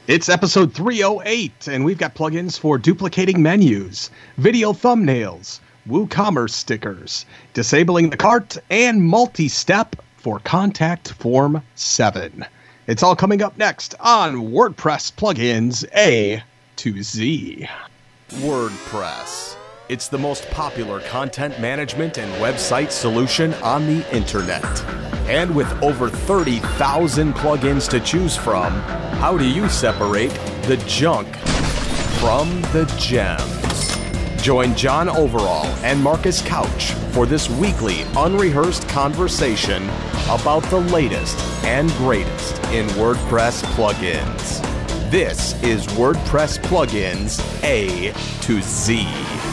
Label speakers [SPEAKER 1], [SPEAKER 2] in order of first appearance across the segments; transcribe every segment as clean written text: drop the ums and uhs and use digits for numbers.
[SPEAKER 1] It's episode 308, and we've got plugins for duplicating menus, video thumbnails, WooCommerce stickers, disabling the cart, and multi-step for Contact Form 7. It's all coming up next on WordPress Plugins A to Z.
[SPEAKER 2] WordPress. It's the most popular content management and website solution on the internet. And with over 30,000 plugins to choose from, how do you separate the junk from the gems? Join John Overall and Marcus Couch for this weekly unrehearsed conversation about the latest and greatest in WordPress plugins. This is WordPress Plugins A to Z.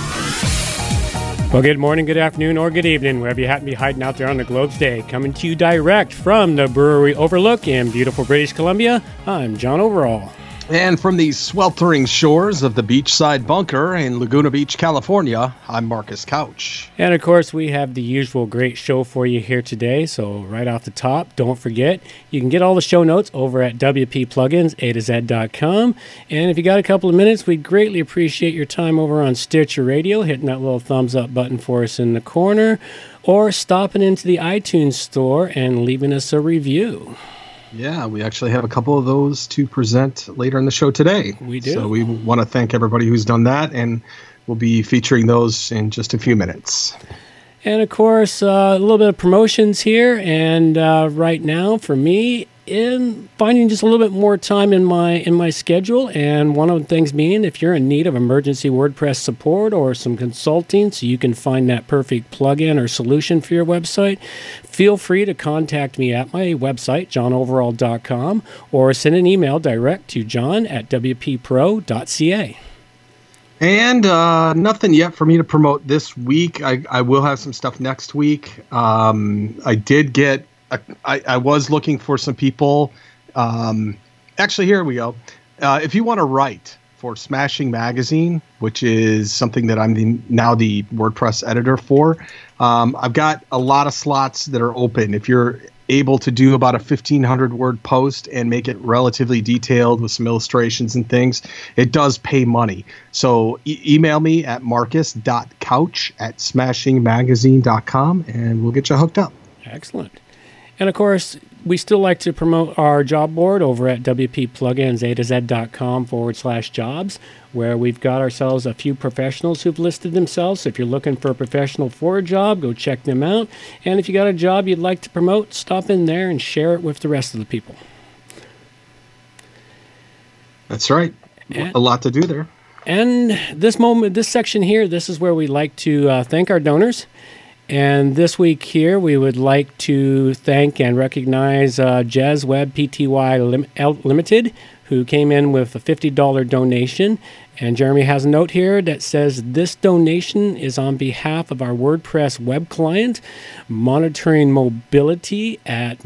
[SPEAKER 3] Well, good morning, good afternoon, or good evening, wherever you happen to be hiding out there on the globe's day. Coming to you direct from the Brewery Overlook in beautiful British Columbia, I'm John Overall.
[SPEAKER 1] And from the sweltering shores of the beachside bunker in Laguna Beach, California, I'm Marcus Couch.
[SPEAKER 3] And of course, we have the usual great show for you here today. So right off the top, don't forget, you can get all the show notes over at wppluginsa2z.com. And if you got a couple of minutes, we'd greatly appreciate your time over on Stitcher Radio, hitting that little thumbs up button for us in the corner, or stopping into the iTunes store and leaving us a review.
[SPEAKER 1] Yeah, we actually have a couple of those to present later in the show today.
[SPEAKER 3] We do.
[SPEAKER 1] So we want to thank everybody who's done that, and we'll be featuring those in just a few minutes.
[SPEAKER 3] And of course, a little bit of promotions here. And right now, for me, in finding just a little bit more time in my schedule, and one of the things being, if you're in need of emergency WordPress support or some consulting so you can find that perfect plugin or solution for your website, feel free to contact me at my website, johnoverall.com, or send an email direct to john@wppro.ca.
[SPEAKER 1] And nothing yet for me to promote this week. I will have some stuff next week. I did get... I was looking for some people. Actually, here we go. If you want to write for Smashing Magazine, which is something that I'm now the WordPress editor for, I've got a lot of slots that are open. If you're able to do about a 1,500-word post and make it relatively detailed with some illustrations and things, it does pay money. So email me at marcus.couch@smashingmagazine.com, and we'll get you hooked up.
[SPEAKER 3] Excellent. And of course, we still like to promote our job board over at wppluginsa2z.com/jobs, where we've got ourselves a few professionals who've listed themselves. So if you're looking for a professional for a job, go check them out. And if you got a job you'd like to promote, stop in there and share it with the rest of the people.
[SPEAKER 1] That's right. A lot to do there.
[SPEAKER 3] And this section here, this is where we like to thank our donors. And this week here, we would like to thank and recognize Jez Web Pty Limited, who came in with a $50 donation. And Jeremy has a note here that says, this donation is on behalf of our WordPress web client, Monitoring Mobility at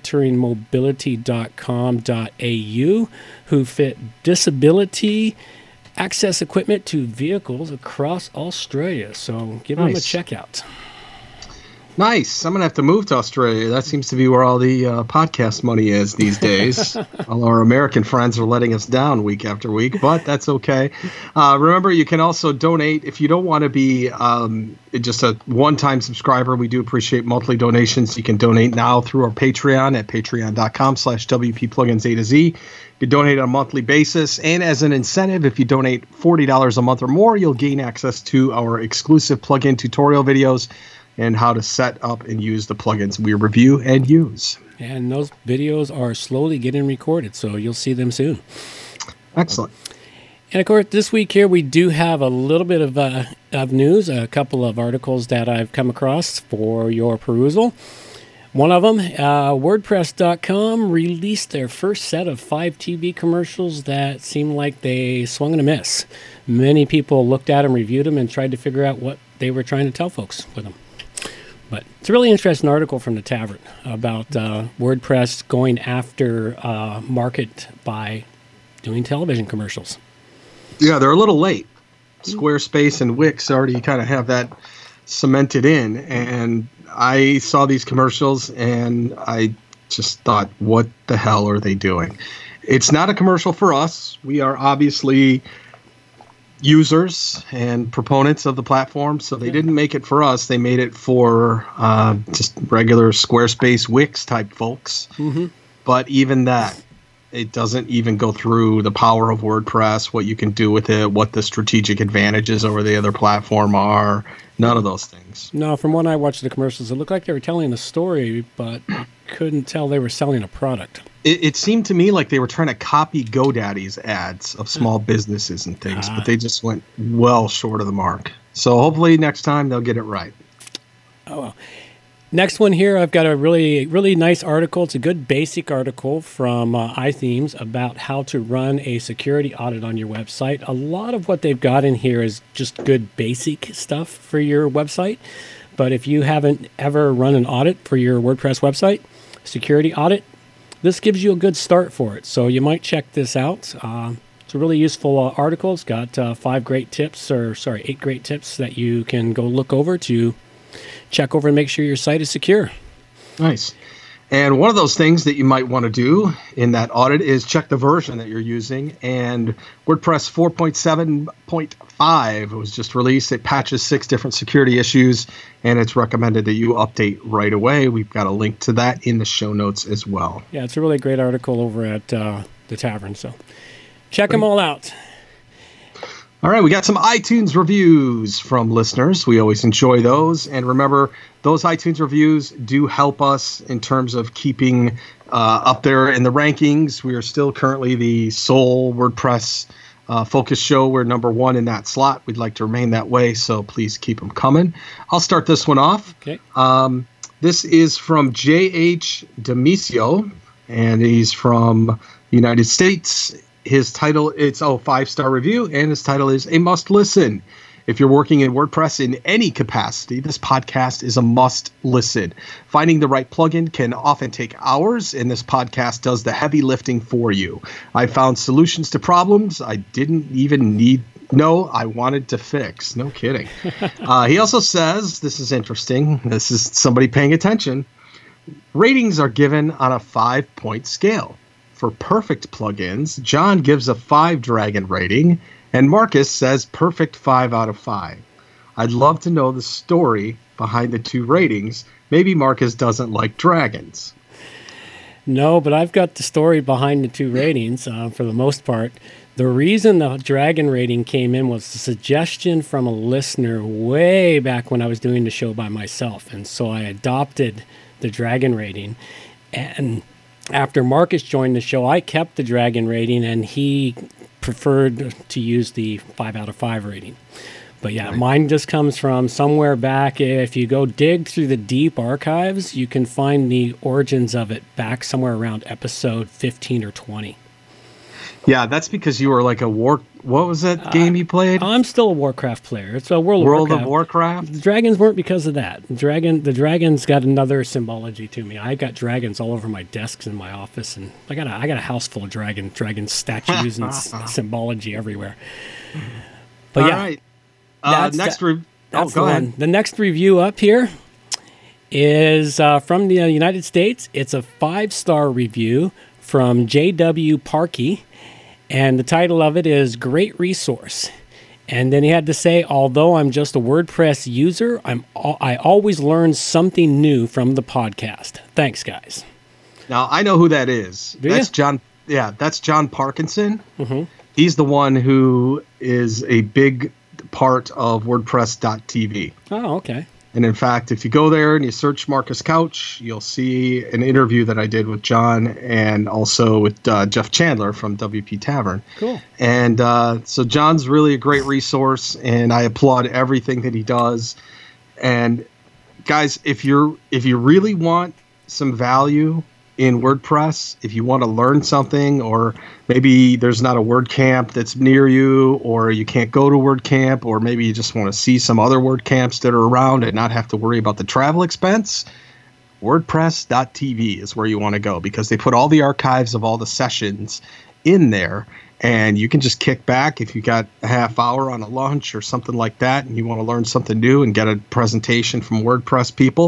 [SPEAKER 3] monitoringmobility.com.au, who fit disability access equipment to vehicles across Australia. So give them a check out.
[SPEAKER 1] Nice. I'm going to have to move to Australia. That seems to be where all the podcast money is these days. All our American friends are letting us down week after week, but that's okay. Remember, you can also donate if you don't want to be just a one-time subscriber. We do appreciate monthly donations. You can donate now through our Patreon at patreon.com/wppluginsa2z. You can donate on a monthly basis. And as an incentive, if you donate $40 a month or more, you'll gain access to our exclusive plugin tutorial videos and how to set up and use the plugins we review and use.
[SPEAKER 3] And those videos are slowly getting recorded, so you'll see them soon.
[SPEAKER 1] Excellent.
[SPEAKER 3] And of course, this week here, we do have a little bit of news, a couple of articles that I've come across for your perusal. One of them, WordPress.com released their first set of 5 TV commercials that seemed like they swung and a miss. Many people looked at them, reviewed them, and tried to figure out what they were trying to tell folks with them. But it's a really interesting article from the Tavern about WordPress going after market by doing television commercials.
[SPEAKER 1] Yeah, they're a little late. Squarespace and Wix already kind of have that cemented in. And I saw these commercials and I just thought, what the hell are they doing? It's not a commercial for us. We are obviously users and proponents of the platform, so they didn't make it for us. They made it for just regular Squarespace Wix type folks. Mm-hmm. But even that, it doesn't even go through the power of WordPress, what you can do with it, what the strategic advantages over the other platform are. None of those things.
[SPEAKER 3] No, from when I watched the commercials, it looked like they were telling a story, but I couldn't tell they were selling a product.
[SPEAKER 1] It seemed to me like they were trying to copy GoDaddy's ads of small businesses and things, but they just went well short of the mark. So hopefully next time they'll get it right.
[SPEAKER 3] Oh, well. Next one here, I've got a really, really nice article. It's a good basic article from iThemes about how to run a security audit on your website. A lot of what they've got in here is just good basic stuff for your website. But if you haven't ever run an audit for your WordPress website, security audit, this gives you a good start for it. So you might check this out. It's a really useful article. It's got 8 great tips that you can go look over to check over and make sure your site is secure. Nice.
[SPEAKER 1] And one of those things that you might want to do in that audit is check the version that you're using. And WordPress 4.7.5 was just released. It patches 6 different security issues, and it's recommended that you update right away. We've got a link to that in the show notes as well.
[SPEAKER 3] Yeah, it's a really great article over at the Tavern. So check them all out.
[SPEAKER 1] All right, we got some iTunes reviews from listeners. We always enjoy those. And remember, those iTunes reviews do help us in terms of keeping up there in the rankings. We are still currently the sole WordPress focus show. We're number 1 in that slot. We'd like to remain that way, so please keep them coming. I'll start this one off.
[SPEAKER 3] Okay.
[SPEAKER 1] This is from J.H. Demisio, and he's from the United States. His title, it's a 5-star review, and his title is A Must Listen. If you're working in WordPress in any capacity, this podcast is a must listen. Finding the right plugin can often take hours, and this podcast does the heavy lifting for you. I found solutions to problems I didn't even know I wanted to fix. No kidding. He also says, this is interesting, this is somebody paying attention, ratings are given on a 5-point scale. For perfect plugins, John gives a 5 dragon rating, and Marcus says perfect 5 out of 5. I'd love to know the story behind the 2 ratings. Maybe Marcus doesn't like dragons.
[SPEAKER 3] No, but I've got the story behind the 2 ratings for the most part. The reason the dragon rating came in was a suggestion from a listener way back when I was doing the show by myself. And so I adopted the dragon rating. And after Marcus joined the show, I kept the dragon rating, and he preferred to use the 5 out of 5 rating. But yeah, mine just comes from somewhere back. If you go dig through the deep archives, you can find the origins of it back somewhere around episode 15 or 20.
[SPEAKER 1] Yeah, that's because you were like what was that game you played?
[SPEAKER 3] I'm still a Warcraft player. It's a World
[SPEAKER 1] of Warcraft.
[SPEAKER 3] The dragons weren't because of that. The dragons got another symbology to me. I got dragons all over my desks in my office, and I got a house full of dragon statues and symbology everywhere. But
[SPEAKER 1] all right. Go ahead.
[SPEAKER 3] The next review up here is from the United States. It's a 5-star review from J.W. Parkey. And the title of it is Great Resource. And then he had to say, although I'm just a WordPress user, I always learn something new from the podcast. Thanks, guys.
[SPEAKER 1] Now, I know who that is. That's John. Yeah, that's John Parkinson. Mm-hmm. He's the one who is a big part of WordPress.tv.
[SPEAKER 3] Oh, okay.
[SPEAKER 1] And in fact, if you go there and you search Marcus Couch, you'll see an interview that I did with John and also with Jeff Chandler from WP Tavern.
[SPEAKER 3] Cool.
[SPEAKER 1] And so John's really a great resource, and I applaud everything that he does. And guys, if you really want some value in WordPress, if you want to learn something, or maybe there's not a WordCamp that's near you, or you can't go to WordCamp, or maybe you just want to see some other WordCamps that are around and not have to worry about the travel expense, WordPress.tv is where you want to go, because they put all the archives of all the sessions in there, and you can just kick back if you got a half hour on a lunch or something like that, and you want to learn something new and get a presentation from WordPress people.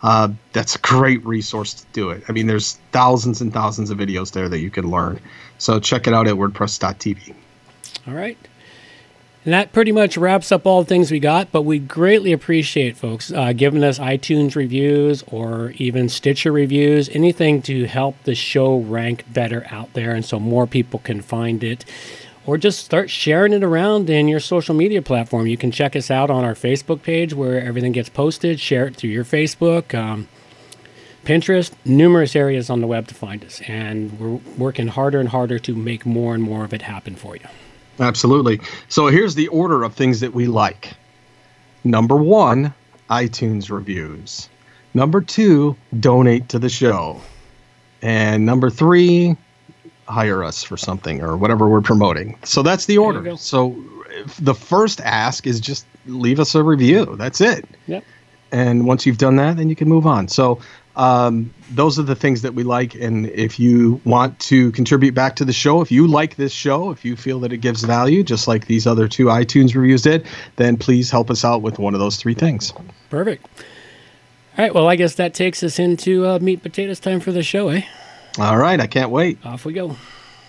[SPEAKER 1] that's a great resource to do it. I mean, there's thousands and thousands of videos there that you can learn. So check it out at WordPress.tv.
[SPEAKER 3] All right. And that pretty much wraps up all the things we got, but we greatly appreciate folks giving us iTunes reviews or even Stitcher reviews, anything to help the show rank better out there and so more people can find it. Or just start sharing it around in your social media platform. You can check us out on our Facebook page where everything gets posted. Share it through your Facebook, Pinterest, numerous areas on the web to find us. And we're working harder and harder to make more and more of it happen for you.
[SPEAKER 1] Absolutely. So here's the order of things that we like. Number 1, iTunes reviews. Number 2, donate to the show. And number 3, hire us for something or whatever we're promoting. So that's the order. So the first ask is just leave us a review. That's it.
[SPEAKER 3] Yep.
[SPEAKER 1] And once you've done that, then you can move on. So those are the things that we like. And if you want to contribute back to the show, if you like this show, if you feel that it gives value, just like these other 2 iTunes reviews did, then please help us out with one of those 3 things.
[SPEAKER 3] Perfect. All right. Well, I guess that takes us into meat and potatoes time for the show, eh?
[SPEAKER 1] All right. I can't wait.
[SPEAKER 3] Off we go.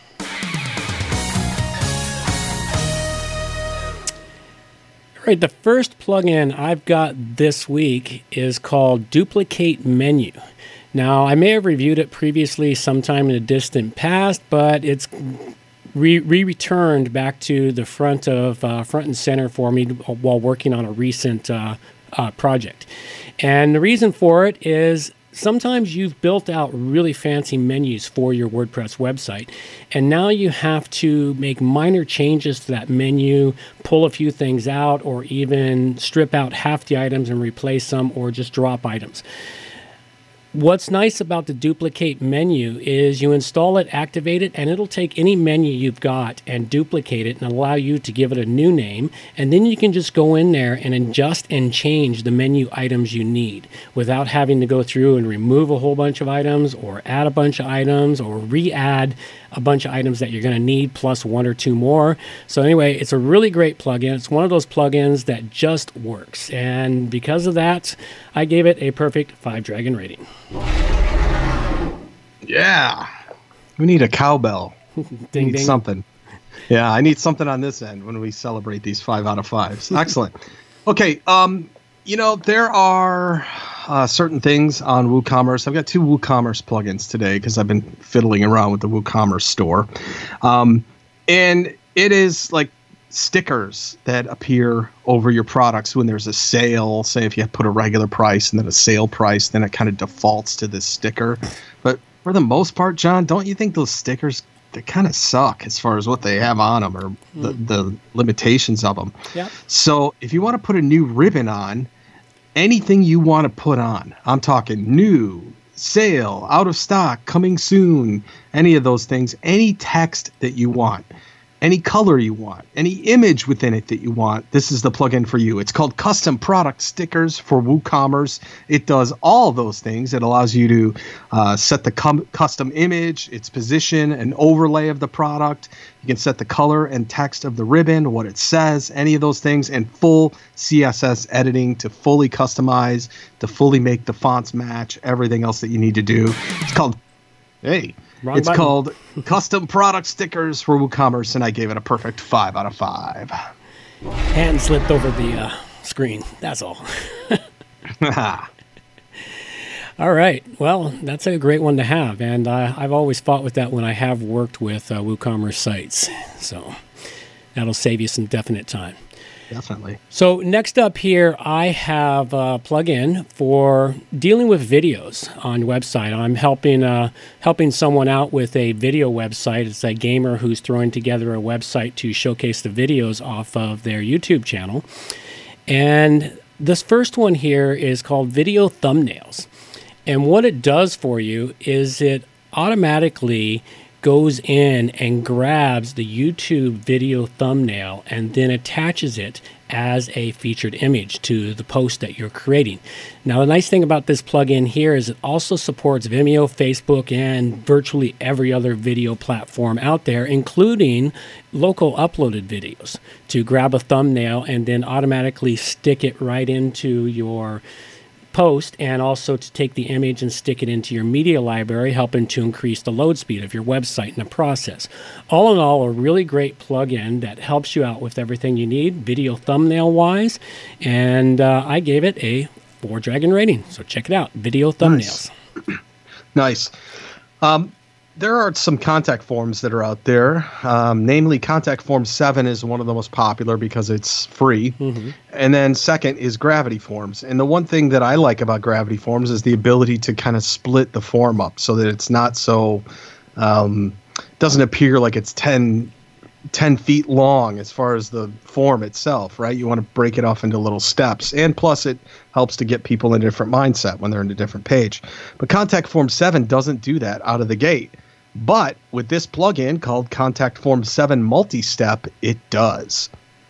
[SPEAKER 3] All right, the first plugin I've got this week is called Duplicate Menu. Now, I may have reviewed it previously sometime in the distant past, but it's returned back to the front and center for me while working on a recent project. And the reason for it is sometimes you've built out really fancy menus for your WordPress website, and now you have to make minor changes to that menu, pull a few things out, or even strip out half the items and replace them, or just drop items. What's nice about the duplicate menu is you install it, activate it, and it'll take any menu you've got and duplicate it and allow you to give it a new name. And then you can just go in there and adjust and change the menu items you need without having to go through and remove a whole bunch of items or add a bunch of items or re-add a bunch of items that you're going to need plus 1 or 2 more. So anyway, it's a really great plugin. It's one of those plugins that just works. And because of that, I gave it a perfect 5-dragon rating.
[SPEAKER 1] Yeah. We need a cowbell.
[SPEAKER 3] Ding,
[SPEAKER 1] need
[SPEAKER 3] ding.
[SPEAKER 1] something. Yeah, I need something on this end when we celebrate these 5 out of 5s. Excellent. Okay, there are certain things on WooCommerce. I've got 2 WooCommerce plugins today because I've been fiddling around with the WooCommerce store. And it is like stickers that appear over your products when there's a sale. Say if you put a regular price and then a sale price, then it kind of defaults to this sticker. But for the most part, John, don't you think those stickers, they kind of suck as far as what they have on them or the limitations of them?
[SPEAKER 3] Yep.
[SPEAKER 1] So if you want to put a new ribbon on, anything you want to put on, I'm talking new, sale, out of stock, coming soon, any of those things, any text that you want, any color you want, any image within it that you want, this is the plugin for you. It's called Custom Product Stickers for WooCommerce. It does all those things. It allows you to set the custom image, its position, an overlay of the product. You can set the color and text of the ribbon, what it says, any of those things, and full CSS editing to fully customize, to fully make the fonts match, everything else that you need to do. It's called,
[SPEAKER 3] Wrong button.
[SPEAKER 1] called Custom Product Stickers for WooCommerce, and I gave it a perfect 5 out of 5.
[SPEAKER 3] Hand slipped over the screen. That's all. All right. Well, that's a great one to have. And I've always fought with that when I have worked with WooCommerce sites. So that'll save you some definite time.
[SPEAKER 1] Definitely.
[SPEAKER 3] So next up here, I have a plugin for dealing with videos on website. I'm helping someone out with a video website. It's a gamer who's throwing together a website to showcase the videos off of their YouTube channel. And this first one here is called Video Thumbnails. And what it does for you is it automatically goes in and grabs the YouTube video thumbnail and then attaches it as a featured image to the post that you're creating. Now, the nice thing about this plugin here is it also supports Vimeo, Facebook, and virtually every other video platform out there, including local uploaded videos, to grab a thumbnail and then automatically stick it right into your post, and also to take the image and stick it into your media library, helping to increase the load speed of your website in the process. All in all, a really great plugin that helps you out with everything you need, video thumbnail wise, and I gave it a 4-dragon rating. So check it out, video thumbnails.
[SPEAKER 1] Nice. There are some contact forms that are out there. Namely, Contact Form 7 is one of the most popular because it's free. Mm-hmm. And then second is Gravity Forms. And the one thing that I like about Gravity Forms is the ability to kind of split the form up so that it's not so doesn't appear like it's 10 feet long as far as the form itself, right? You want to break it off into little steps. And plus, it helps to get people in a different mindset when they're in a different page. But Contact Form 7 doesn't do that out of the gate. But with this plugin called Contact Form 7 Multi-Step, it does.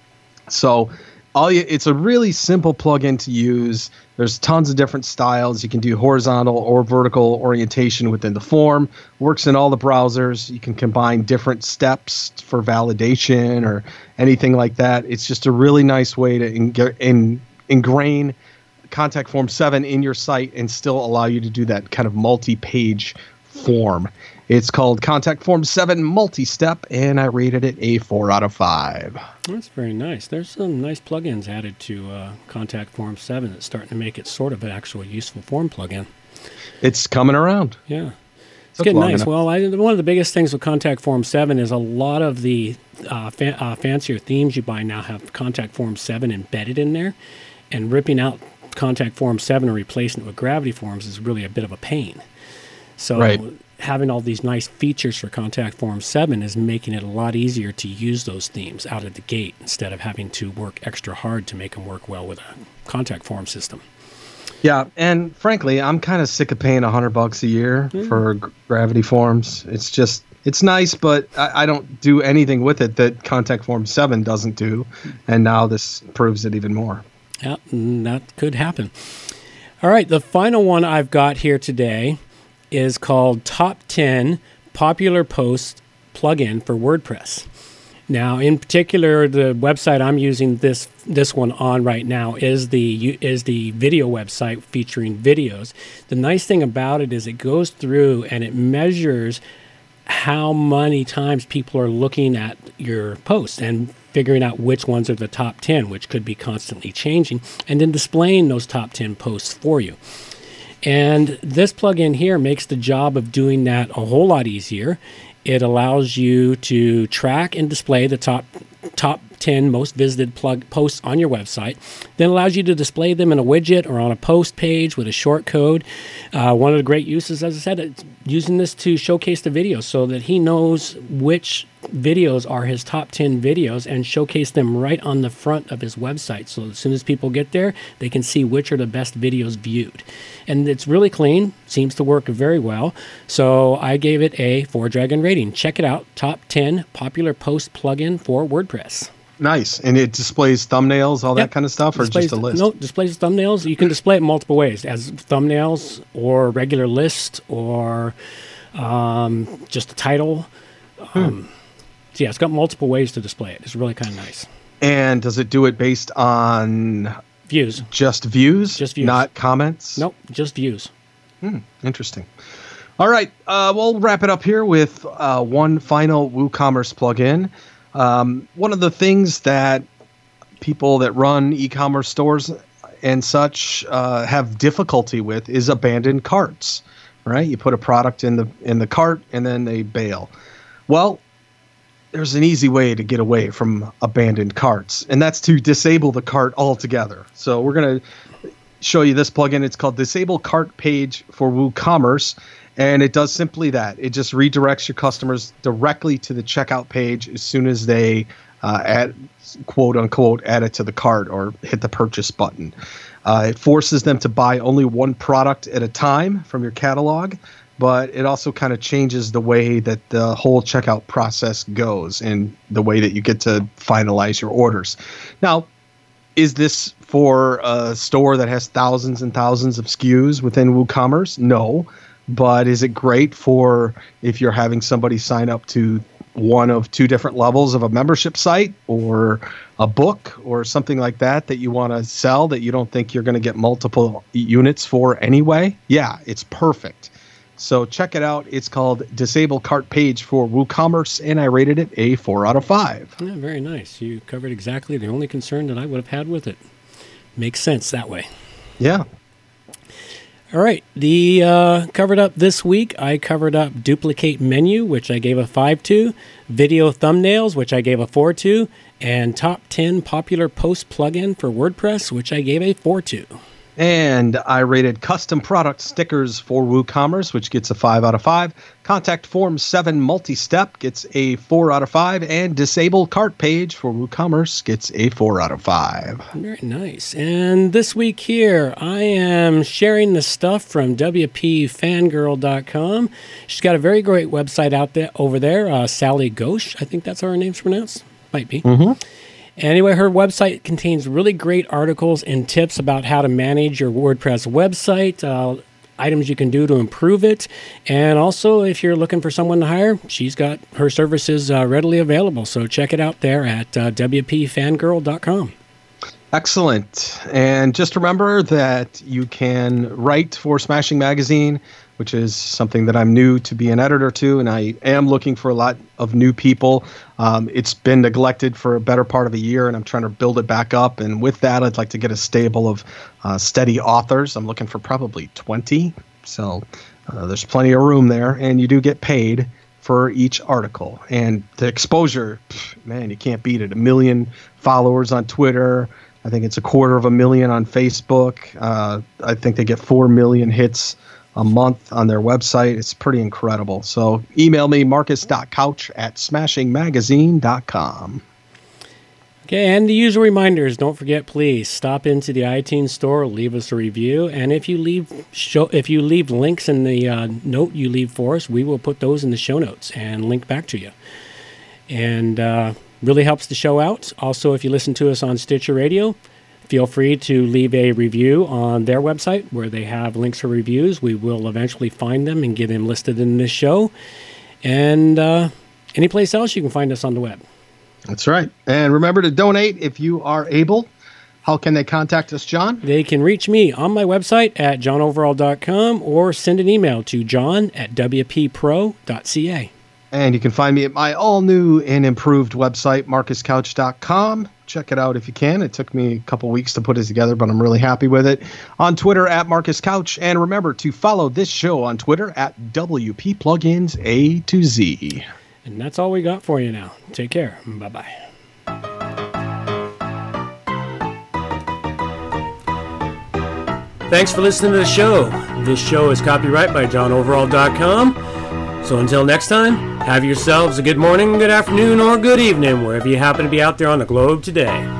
[SPEAKER 1] So it's a really simple plugin to use. There's tons of different styles. You can do horizontal or vertical orientation within the form. Works in all the browsers. You can combine different steps for validation or anything like that. It's just a really nice way to ingrain Contact Form 7 in your site and still allow you to do that kind of multi-page form. It's called Contact Form 7 Multi-Step, and I rated it a 4 out of 5.
[SPEAKER 3] That's very nice. There's some nice plugins added to Contact Form 7 that's starting to make it sort of an actual useful form plugin.
[SPEAKER 1] It's coming around.
[SPEAKER 3] Yeah. It's getting nice. Enough. Well, one of the biggest things with Contact Form 7 is a lot of the fancier themes you buy now have Contact Form 7 embedded in there, and ripping out Contact Form 7 and replacing it with Gravity Forms is really a bit of a pain. So having all these nice features for Contact Form 7 is making it a lot easier to use those themes out of the gate instead of having to work extra hard to make them work well with a contact form system.
[SPEAKER 1] Yeah, and frankly, I'm kind of sick of paying $100 a year for Gravity Forms. It's nice, but I don't do anything with it that Contact Form 7 doesn't do, and now this proves it even more.
[SPEAKER 3] Yeah, that could happen. All right, the final one I've got here today is called Top 10 Popular Posts Plugin for WordPress. Now, in particular, the website I'm using this one on right now is the video website featuring videos. The nice thing about it is it goes through and it measures how many times people are looking at your posts and figuring out which ones are the top 10, which could be constantly changing, and then displaying those top 10 posts for you. And this plugin here makes the job of doing that a whole lot easier. It allows you to track and display the top 10 most visited posts on your website, then allows you to display them in a widget or on a post page with a short code. One of the great uses, as I said, it's using this to showcase the videos so that he knows which videos are his top 10 videos and showcase them right on the front of his website. So as soon as people get there, they can see which are the best videos viewed. And it's really clean, seems to work very well. So I gave it a 4-dragon rating. Check it out, Top 10 Popular Post Plugin for WordPress.
[SPEAKER 1] Nice. And it displays thumbnails, all that kind of stuff, or just a list?
[SPEAKER 3] No, displays thumbnails. You can display it multiple ways, as thumbnails or regular list or just a title. So yeah, it's got multiple ways to display it. It's really kind of nice.
[SPEAKER 1] And does it do it based on
[SPEAKER 3] views?
[SPEAKER 1] Just views?
[SPEAKER 3] Just views.
[SPEAKER 1] Not comments?
[SPEAKER 3] Nope, just views.
[SPEAKER 1] Interesting. All right, we'll wrap it up here with one final WooCommerce plugin. One of the things that people that run e-commerce stores and such have difficulty with is abandoned carts, right? You put a product in the cart and then they bail. Well, there's an easy way to get away from abandoned carts, and that's to disable the cart altogether. So we're going to show you this plugin. It's called Disable Cart Page for WooCommerce, and it does simply that. It just redirects your customers directly to the checkout page as soon as they add, quote unquote, add it to the cart or hit the purchase button. It forces them to buy only one product at a time from your catalog, but it also kind of changes the way that the whole checkout process goes and the way that you get to finalize your orders. Now, is this for a store that has thousands and thousands of SKUs within WooCommerce? No. But is it great for if you're having somebody sign up to one of two different levels of a membership site or a book or something like that you want to sell that you don't think you're going to get multiple units for anyway, yeah, it's perfect. So check it out. It's called Disable Cart Page for WooCommerce, and I rated it a 4 out of 5.
[SPEAKER 3] Yeah, very nice. You covered exactly the only concern that I would have had with it. Makes sense that way.
[SPEAKER 1] Yeah.
[SPEAKER 3] All right. The covered up this week, I covered up Duplicate Menu, which I gave a 5 to, Video Thumbnails, which I gave a 4 to, and Top 10 Popular Post Plugin for WordPress, which I gave a 4 to.
[SPEAKER 1] And I rated Custom Product Stickers for WooCommerce, which gets a 5 out of 5. Contact Form 7 Multi-Step gets a 4 out of 5. And Disable Cart Page for WooCommerce gets a 4 out of 5.
[SPEAKER 3] Very nice. And this week here, I am sharing the stuff from WPFangirl.com. She's got a very great website out there over there. Sally Ghosh, I think that's how her name's pronounced. Might be.
[SPEAKER 1] Mm-hmm.
[SPEAKER 3] Anyway, her website contains really great articles and tips about how to manage your WordPress website, items you can do to improve it, and also if you're looking for someone to hire, she's got her services readily available. So check it out there at WPFangirl.com.
[SPEAKER 1] Excellent. And just remember that you can write for Smashing Magazine, which is something that I'm new to be an editor to, and I am looking for a lot of new people. It's been neglected for a better part of a year, and I'm trying to build it back up. And with that, I'd like to get a stable of steady authors. I'm looking for probably 20, so there's plenty of room there, and you do get paid for each article. And the exposure, man, you can't beat it. 1 million followers on Twitter. I think it's 250,000 on Facebook. I think they get 4 million hits a month on their website. It's pretty incredible. So email me, marcus.couch@smashingmagazine.com.
[SPEAKER 3] Okay, and the usual reminders, don't forget, please stop into the iTunes store, leave us a review, and if you leave links in the note you leave for us, we will put those in the show notes and link back to you. And really helps the show out. Also, if you listen to us on Stitcher Radio, feel free to leave a review on their website where they have links for reviews. We will eventually find them and get them listed in this show. And any place else you can find us on the web.
[SPEAKER 1] That's right. And remember to donate if you are able. How can they contact us, John?
[SPEAKER 3] They can reach me on my website at johnoverall.com or send an email to john@wppro.ca.
[SPEAKER 1] And you can find me at my all-new and improved website, marcuscouch.com. Check it out if you can. It took me a couple weeks to put it together, but I'm really happy with it. On Twitter, at MarcusCouch. And remember to follow this show on Twitter at WP Plugins A to Z.
[SPEAKER 3] And that's all we got for you now. Take care. Bye-bye. Thanks for listening to the show. This show is copyright by johnoverall.com. So until next time, have yourselves a good morning, good afternoon, or good evening, wherever you happen to be out there on the globe today.